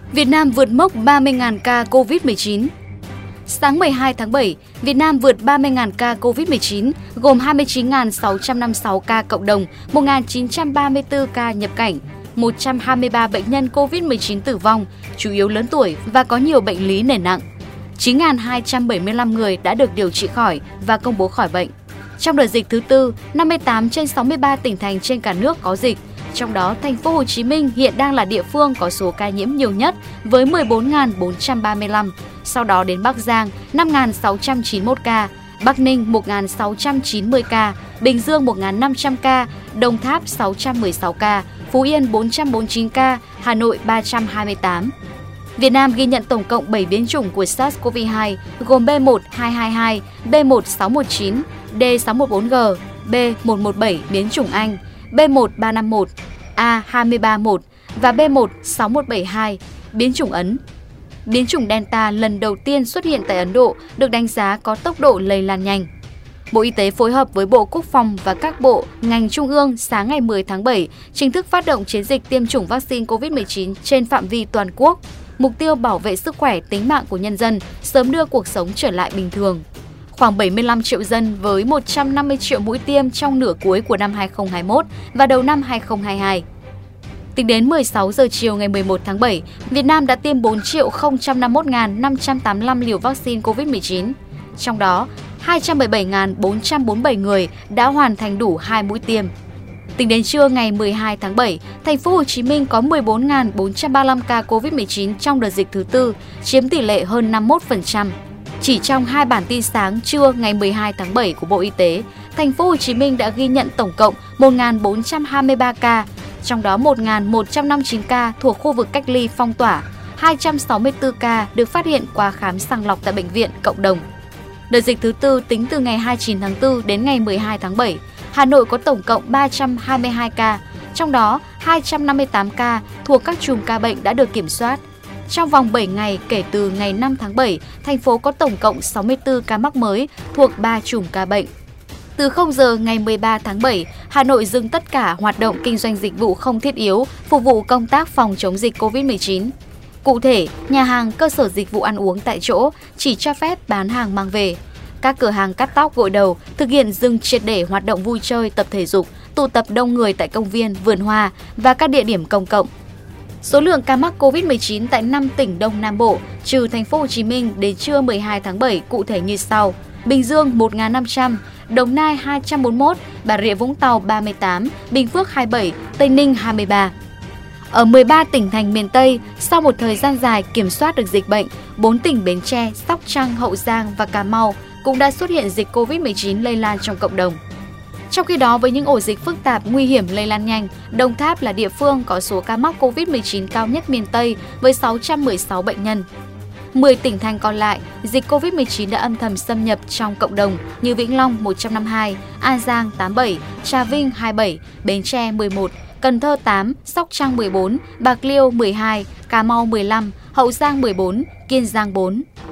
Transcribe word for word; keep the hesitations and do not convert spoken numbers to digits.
Việt Nam vượt mốc ba mươi nghìn ca Covid mười chín. Sáng mười hai tháng bảy, Việt Nam vượt ba mươi nghìn ca Covid mười chín, gồm hai mươi chín nghìn sáu trăm năm mươi sáu ca cộng đồng, một nghìn chín trăm ba mươi tư ca nhập cảnh, một trăm hai mươi ba bệnh nhân Covid mười chín tử vong, chủ yếu lớn tuổi và có nhiều bệnh lý nền nặng. chín nghìn hai trăm bảy mươi lăm người đã được điều trị khỏi và công bố khỏi bệnh. Trong đợt dịch thứ tư, năm mươi tám trên sáu mươi ba tỉnh thành trên cả nước có dịch. Trong đó, thành phố Hồ Chí Minh hiện đang là địa phương có số ca nhiễm nhiều nhất với mười bốn nghìn bốn trăm ba mươi lăm, sau đó đến Bắc Giang năm nghìn sáu trăm chín mươi mốt ca, Bắc Ninh một nghìn sáu trăm chín mươi ca, Bình Dương một nghìn năm trăm ca, Đồng Tháp sáu trăm mười sáu ca, Phú Yên bốn trăm bốn mươi chín ca, Hà Nội ba trăm hai mươi tám. Việt Nam ghi nhận tổng cộng bảy biến chủng của SARS-xê o vê hai gồm B một hai hai hai, B một sáu một chín, D sáu một bốn G, B một một bảy biến chủng Anh, B một ba năm một, A hai ba một và B một sáu một bảy hai biến chủng Ấn. Biến chủng Delta lần đầu tiên xuất hiện tại Ấn Độ được đánh giá có tốc độ lây lan nhanh. Bộ Y tế phối hợp với Bộ Quốc phòng và các bộ, ngành trung ương sáng ngày mười tháng bảy chính thức phát động chiến dịch tiêm chủng vaccine Covid mười chín trên phạm vi toàn quốc. Mục tiêu bảo vệ sức khỏe, tính mạng của nhân dân, sớm đưa cuộc sống trở lại bình thường. Khoảng bảy mươi lăm triệu dân với một trăm năm mươi triệu mũi tiêm trong nửa cuối của năm hai nghìn không trăm hai mươi mốt và đầu năm hai nghìn không trăm hai mươi hai. Tính đến mười sáu giờ chiều ngày mười một tháng bảy, Việt Nam đã tiêm bốn triệu không trăm năm mươi mốt nghìn năm trăm tám mươi lăm liều vaccine Covid mười chín. Trong đó, hai trăm mười bảy nghìn bốn trăm bốn mươi bảy người đã hoàn thành đủ hai mũi tiêm. Tính đến trưa ngày mười hai tháng bảy, thành phố Hồ Chí Minh có mười bốn nghìn bốn trăm ba mươi lăm ca Covid mười chín trong đợt dịch thứ tư, chiếm tỷ lệ hơn năm mươi mốt phần trăm. Chỉ trong hai bản tin sáng trưa ngày mười hai tháng bảy của Bộ Y tế, thành phố Hồ Chí Minh đã ghi nhận tổng cộng một nghìn bốn trăm hai mươi ba ca, trong đó một nghìn một trăm năm mươi chín ca thuộc khu vực cách ly phong tỏa, hai trăm sáu mươi tư ca được phát hiện qua khám sàng lọc tại bệnh viện cộng đồng. Đợt dịch thứ tư tính từ ngày hai mươi chín tháng tư đến ngày mười hai tháng bảy, Hà Nội có tổng cộng ba trăm hai mươi hai ca, trong đó hai trăm năm mươi tám ca thuộc các chùm ca bệnh đã được kiểm soát. Trong vòng bảy ngày kể từ ngày năm tháng bảy, thành phố có tổng cộng sáu mươi tư ca mắc mới thuộc ba chùm ca bệnh. Từ không giờ ngày mười ba tháng bảy, Hà Nội dừng tất cả hoạt động kinh doanh dịch vụ không thiết yếu phục vụ công tác phòng chống dịch Covid mười chín. Cụ thể, nhà hàng, cơ sở dịch vụ ăn uống tại chỗ chỉ cho phép bán hàng mang về. Các cửa hàng cắt tóc gội đầu thực hiện dừng triệt để hoạt động vui chơi, tập thể dục, tụ tập đông người tại công viên, vườn hoa và các địa điểm công cộng. Số lượng ca mắc Covid mười chín tại năm tỉnh Đông Nam Bộ, trừ thành phố Hồ Chí Minh đến trưa mười hai tháng bảy cụ thể như sau: Bình Dương một nghìn năm trăm, Đồng Nai hai trăm bốn mươi mốt, Bà Rịa Vũng Tàu ba mươi tám, Bình Phước hai mươi bảy, Tây Ninh hai mươi ba. Ở mười ba tỉnh thành miền Tây, sau một thời gian dài kiểm soát được dịch bệnh, bốn tỉnh Bến Tre, Sóc Trăng, Hậu Giang và Cà Mau cũng đã xuất hiện dịch Covid mười chín lây lan trong cộng đồng. Trong khi đó, với những ổ dịch phức tạp, nguy hiểm, lây lan nhanh, Đồng Tháp là địa phương có số ca mắc Covid mười chín cao nhất miền Tây với sáu trăm mười sáu bệnh nhân. mười tỉnh thành còn lại, dịch Covid mười chín đã âm thầm xâm nhập trong cộng đồng như Vĩnh Long một trăm năm mươi hai, An Giang tám mươi bảy, Trà Vinh hai mươi bảy, Bến Tre mười một, Cần Thơ tám, Sóc Trăng mười bốn, Bạc Liêu mười hai, Cà Mau mười lăm, Hậu Giang mười bốn, Kiên Giang bốn.